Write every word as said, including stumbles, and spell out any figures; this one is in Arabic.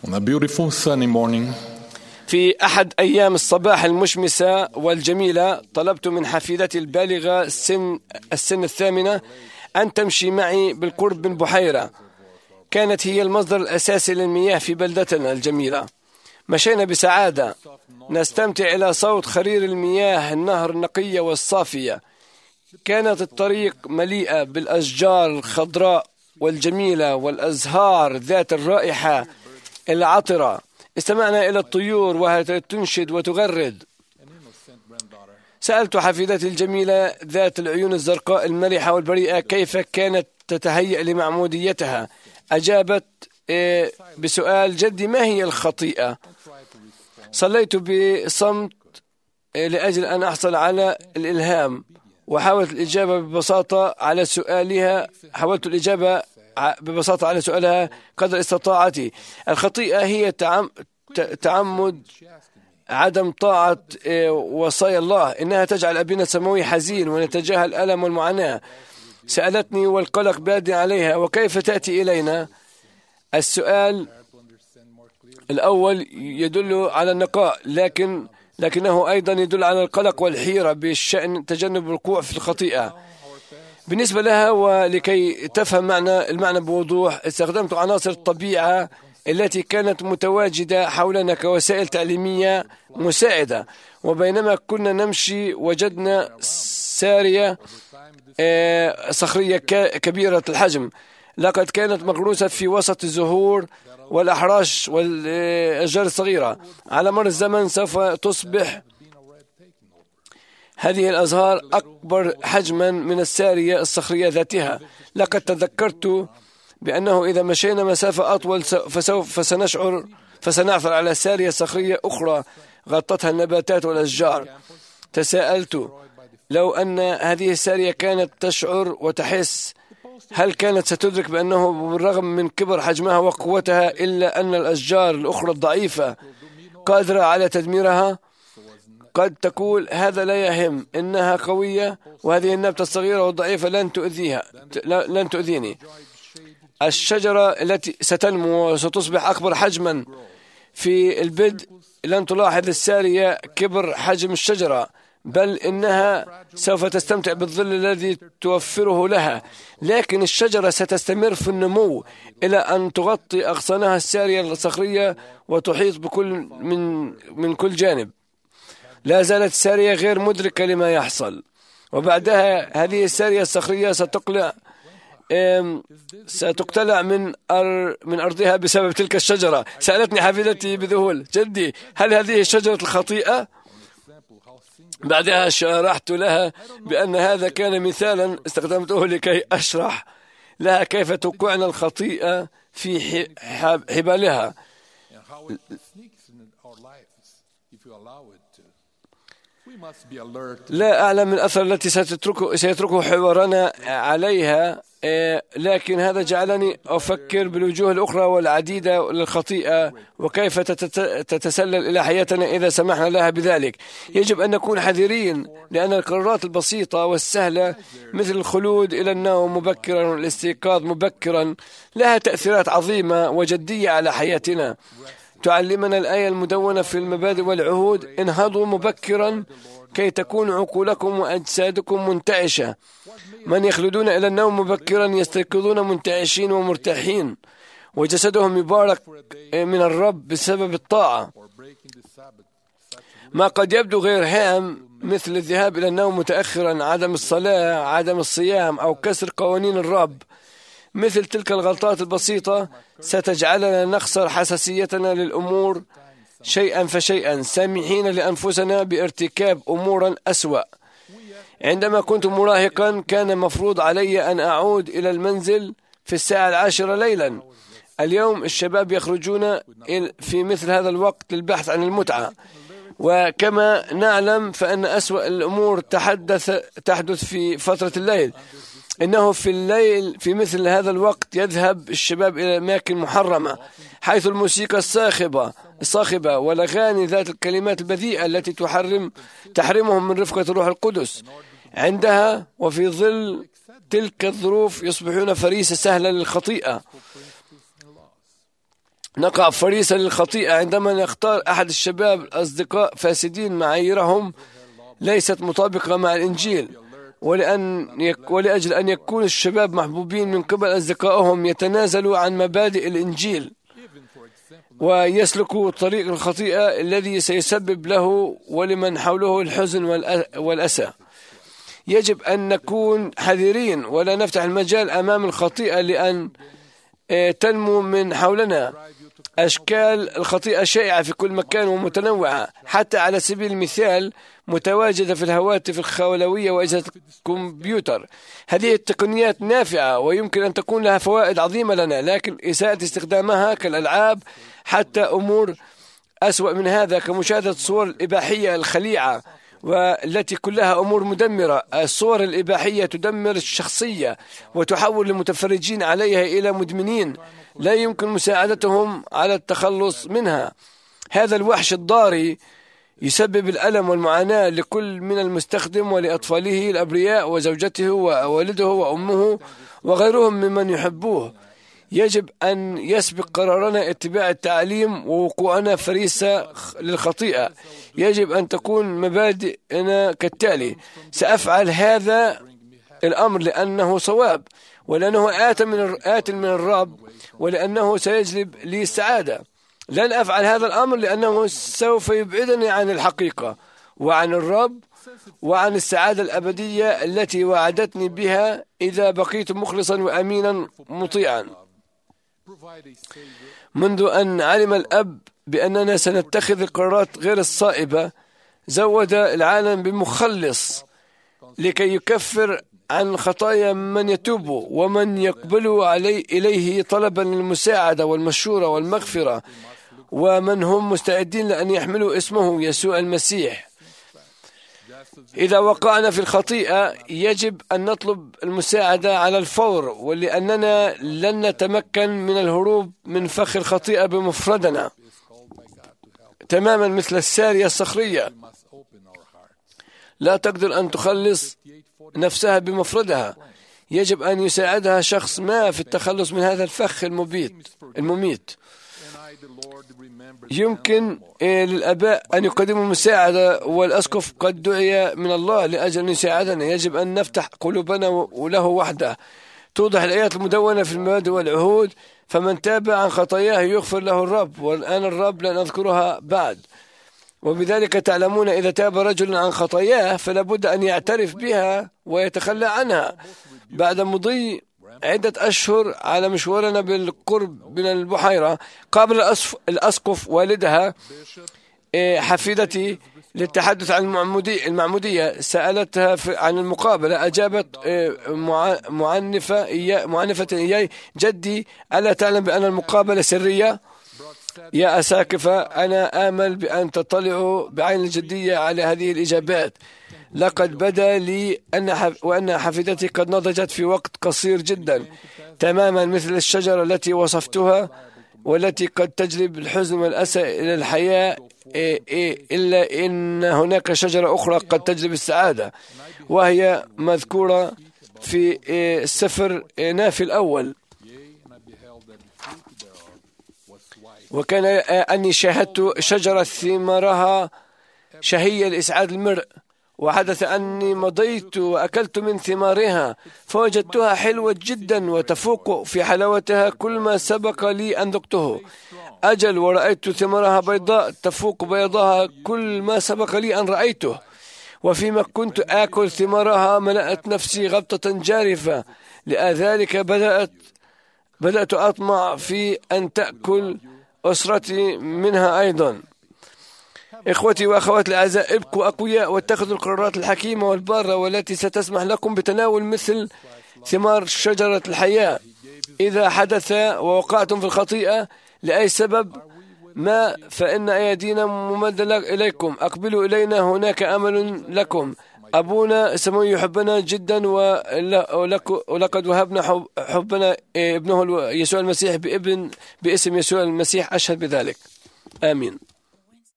On a beautiful sunny morning. في أحد أيام الصباح المشمسة والجميلة طلبت من حفيدتي البالغة السن, السن الثامنة أن تمشي معي بالقرب من بحيرة كانت هي المصدر الأساسي للمياه في بلدتنا الجميلة. مشينا بسعادة نستمتع إلى صوت خرير المياه النهر النقية والصافية. كانت الطريق مليئة بالأشجار الخضراء والجميلة والأزهار ذات الرائحة العطرة. استمعنا إلى الطيور وهي تنشد وتغرد. سألت حفيدتي الجميلة ذات العيون الزرقاء الملحة والبريئة كيف كانت تتهيأ لمعموديتها. أجابت بسؤال: جدي، ما هي الخطيئة؟ صليت بصمت لأجل أن أحصل على الإلهام، وحاولت الإجابة ببساطة على سؤالها حاولت الإجابة ببساطة على سؤالها قدر استطاعتي. الخطيئة هي تعم... تعمد عدم طاعة وصايا الله. إنها تجعل أبينا السماوي حزين ونتجاهل الألم والمعاناة. سألتني والقلق باد عليها: وكيف تأتي إلينا؟ السؤال الأول يدل على النقاء، لكن لكنه أيضا يدل على القلق والحيرة بشأن تجنب الوقوع في الخطيئة. بالنسبة لها ولكي تفهم معنى المعنى بوضوح، استخدمت عناصر الطبيعة التي كانت متواجدة حولنا كوسائل تعليمية مساعدة. وبينما كنا نمشي وجدنا سارية صخرية كبيرة الحجم لقد كانت مغروسة في وسط الزهور والأحراش والأشجار الصغيرة. على مر الزمن سوف تصبح هذه الأزهار أكبر حجما من السارية الصخرية ذاتها. لقد تذكرت بأنه إذا مشينا مسافة أطول فسوف فسنشعر فسنعثر على سارية صخرية أخرى غطتها النباتات والأشجار. تساءلت: لو أن هذه السارية كانت تشعر وتحس، هل كانت ستدرك بأنه بالرغم من كبر حجمها وقوتها إلا أن الأشجار الأخرى الضعيفة قادرة على تدميرها؟ قد تقول: هذا لا يهم، إنها قوية وهذه النبتة الصغيرة والضعيفة لن تؤذيها لن تؤذيني. الشجرة التي ستنمو وستصبح أكبر حجما في البدء لن تلاحظ السارية كبر حجم الشجرة، بل إنها سوف تستمتع بالظل الذي توفره لها. لكن الشجرة ستستمر في النمو إلى أن تغطي أغصانها السارية الصخرية وتحيط بكل من من كل جانب. لا زالت السارية غير مدركة لما يحصل، وبعدها هذه السارية الصخرية ستقلع ستقتلع من أر من أرضها بسبب تلك الشجرة. سألتني حفيدتي بذهول: جدي، هل هذه شجرة الخطيئة؟ بعدها شرحت لها بأن هذا كان مثالا استخدمته لكي أشرح لها كيف توقعنا الخطيئة في حبالها. لا أعلم الأثر التي ستتركه سيتركه حوارنا عليها، لكن هذا جعلني أفكر بالوجوه الأخرى والعديدة للخطيئة وكيف تتسلل إلى حياتنا إذا سمحنا لها بذلك. يجب أن نكون حذرين، لأن القرارات البسيطة والسهلة مثل الخلود إلى النوم مبكرا والاستيقاظ مبكرا لها تأثيرات عظيمة وجدية على حياتنا. تعلمنا الآية المدونة في المبادئ والعهود: انهضوا مبكرا كي تكون عقولكم وأجسادكم منتعشة. من يخلدون إلى النوم مبكرا يستيقظون منتعشين ومرتاحين، وجسدهم يبارك من الرب بسبب الطاعة. ما قد يبدو غير هام مثل الذهاب إلى النوم متأخرا، عدم الصلاة، عدم الصيام، أو كسر قوانين الرب، مثل تلك الغلطات البسيطة ستجعلنا نخسر حساسيتنا للأمور شيئا فشيئا، سامحين لأنفسنا بارتكاب أمورا أسوأ. عندما كنت مراهقا كان مفروض علي أن أعود إلى المنزل في الساعة العاشرة ليلا. اليوم الشباب يخرجون في مثل هذا الوقت للبحث عن المتعة، وكما نعلم فإن أسوأ الأمور تحدث تحدث في فترة الليل. إنه في الليل في مثل هذا الوقت يذهب الشباب إلى أماكن محرمة، حيث الموسيقى الصاخبة الصاخبة والأغاني ذات الكلمات البذيئة التي تحرم تحرمهم من رفقة الروح القدس. عندها وفي ظل تلك الظروف يصبحون فريسة سهلة للخطيئة. نقع فريسة للخطيئة عندما نختار أحد الشباب أصدقاء فاسدين معاييرهم ليست مطابقة مع الإنجيل، ولأن يك ولأجل أن يكون الشباب محبوبين من قبل أصدقائهم يتنازلوا عن مبادئ الإنجيل ويسلكوا طريق الخطيئة الذي سيسبب له ولمن حوله الحزن والأسى. يجب أن نكون حذرين ولا نفتح المجال أمام الخطيئة لأن تنمو من حولنا. أشكال الخطيئة شائعة في كل مكان ومتنوعة، حتى على سبيل المثال متواجدة في الهواتف الخولوية وأجهزة الكمبيوتر. هذه التقنيات نافعة ويمكن أن تكون لها فوائد عظيمة لنا، لكن إساءة استخدامها كالألعاب حتى أمور أسوأ من هذا كمشاهدة الصور الإباحية الخليعة والتي كلها أمور مدمرة. الصور الإباحية تدمر الشخصية وتحول المتفرجين عليها إلى مدمنين لا يمكن مساعدتهم على التخلص منها. هذا الوحش الضاري يسبب الألم والمعاناة لكل من المستخدم ولأطفاله الأبرياء وزوجته ووالده وأمه وغيرهم ممن يحبوه. يجب أن يسبق قرارنا اتباع التعليم ووقوعنا فريسة للخطيئة. يجب أن تكون مبادئنا كالتالي: سأفعل هذا الأمر لأنه صواب، ولأنه آت من آت من الرب، ولأنه سيجلب لي السعادة. لن أفعل هذا الأمر لأنه سوف يبعدني عن الحقيقة وعن الرب وعن السعادة الأبدية التي وعدتني بها إذا بقيت مخلصا وأمينا مطيعا. منذ أن علم الأب بأننا سنتخذ القرارات غير الصائبة، زود العالم بمخلص لكي يكفر عن خطايا من يتوب ومن يقبل علي إليه طلبا للمساعدة والمشورة والمغفرة، ومن هم مستعدين لأن يحملوا اسمه يسوع المسيح. إذا وقعنا في الخطيئة يجب أن نطلب المساعدة على الفور، ولأننا لن نتمكن من الهروب من فخ الخطيئة بمفردنا، تماما مثل السارية الصخرية لا تقدر أن تخلص نفسها بمفردها. يجب أن يساعدها شخص ما في التخلص من هذا الفخ المبيت المميت. يمكن للآباء أن يقدموا مساعدة، والأسقف قد دعي من الله لأجل أن يساعدنا. يجب أن نفتح قلوبنا وله وحده. توضح الآيات المدونة في المبادئ والعهود: فمن تاب عن خطاياه يغفر له الرب، والآن الرب لن أذكرها بعد. وبذلك تعلمون إذا تاب رجل عن خطاياه فلا بد أن يعترف بها ويتخلى عنها. بعد مضي عدة أشهر على مشوارنا بالقرب من البحيرة، قابل الأسقف والدها حفيدتي للتحدث عن المعمودية. سألتها عن المقابلة، أجابت معنفة معنفة إياي: جدي، ألا تعلم بأن المقابلة سرية؟ يا أساقفة، أنا آمل بأن تطلعوا بعين الجدية على هذه الإجابات. لقد بدا لي أن حف... وأن حفيدتي قد نضجت في وقت قصير جدا، تماما مثل الشجرة التي وصفتها والتي قد تجلب الحزن والأسى إلى الحياة، إيه إيه إلا إن هناك شجرة أخرى قد تجلب السعادة، وهي مذكورة في إيه السفر إيه نافي الأول. وكان أني شاهدت شجرة ثمارها شهية لإسعاد المرء، وحدث أني مضيت وأكلت من ثمارها فوجدتها حلوة جدا وتفوق في حلاوتها كل ما سبق لي أن ذقته. أجل، ورأيت ثمارها بيضاء تفوق بيضها كل ما سبق لي أن رأيته. وفيما كنت آكل ثمارها ملأت نفسي غبطة جارفة، لذلك بدأت بدأت أطمع في أن تأكل أسرتي منها أيضا. إخوتي وأخواتي الأعزاء، ابقوا أقوياء واتخذوا القرارات الحكيمة والبارة والتي ستسمح لكم بتناول مثل ثمار شجرة الحياة. إذا حدث ووقعتم في الخطيئة لأي سبب ما فإن أيدينا ممدة إليكم، أقبلوا إلينا، هناك أمل لكم. أبونا السماوي يحبنا جدا، ولقد وهبنا حبنا ابنه يسوع المسيح بابن باسم يسوع المسيح. أشهد بذلك. آمين.